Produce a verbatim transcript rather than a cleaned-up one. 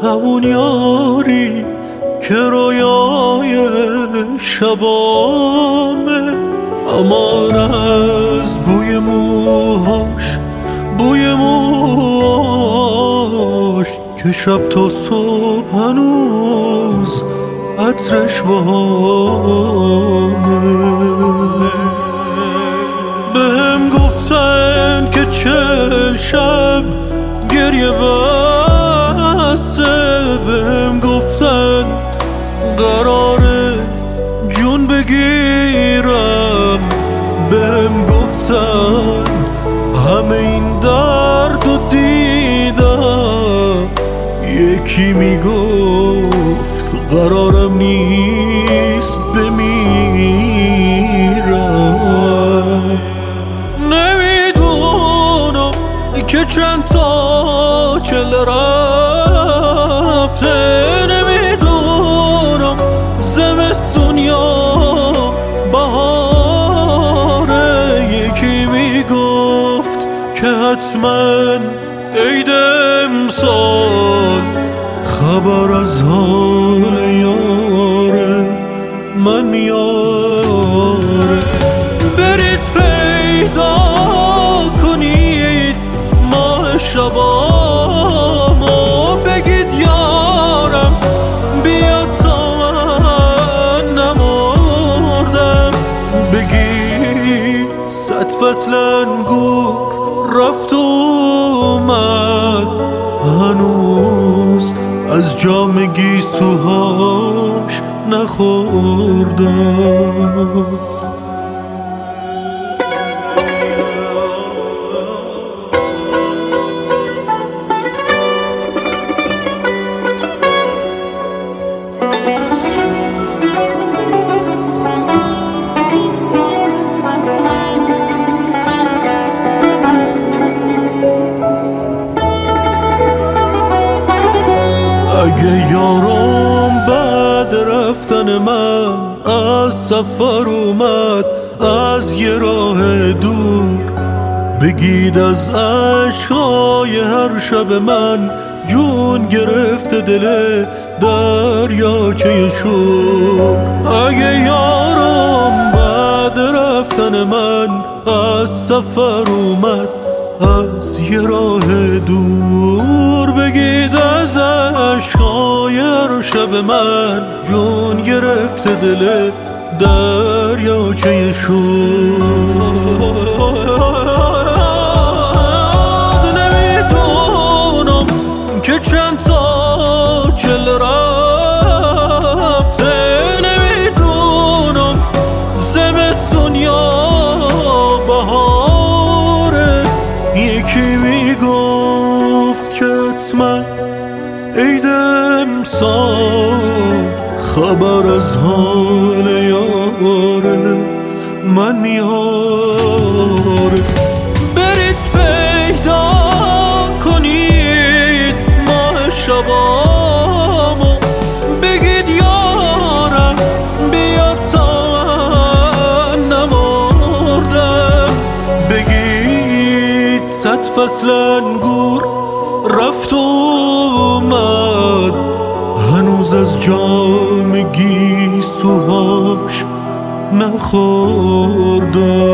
همون یاری که رویای شبامه، امان از بوی موهاش، بوی موهاش که شب تا صبح هنوز عطرش بامه. بهم گفتن که چل شب گریه بسته، بهم گفتن قراره جون بگیرم، بهم گفتن همه این درد و دیدم. یکی میگفت قرارم نیست بمیرم. نمیدونم که چند تا چل رفته، نمیدونم زمستون یا بهاره. یکی میگفت که حتما عید امسال خبر از حال یاره من میاره. برید پیدا کنید ماه شبامو، بگید یارم بیاد تا من نمردم. بگید صد فصل انگور رفت و اومد، هنوز از جام گیسوهاش نخوردم. اگه یارم بعد رفتن من از سفر اومد از یه راه دور، بگید از عشقای هر شب من جون گرفته دل دریاچه شور. اگه یارم بعد رفتن من از سفر اومد از یه راه دور، بگید از عشقای هر شب من جون گرفته دل دریاچه شور. نمیدونم که چند تا چل رفته، نمیدونم زمستون یا بهاره. یکی میگفت که حتما عید امسال خبر از حال یاره من میاره. برید پیدا کنید ماه شبامو، بگید یارم بیاد تا من نمردم. بگید صد فصل انگور رفت و اومد، هنوز از جام گیسوهاش نخوردم.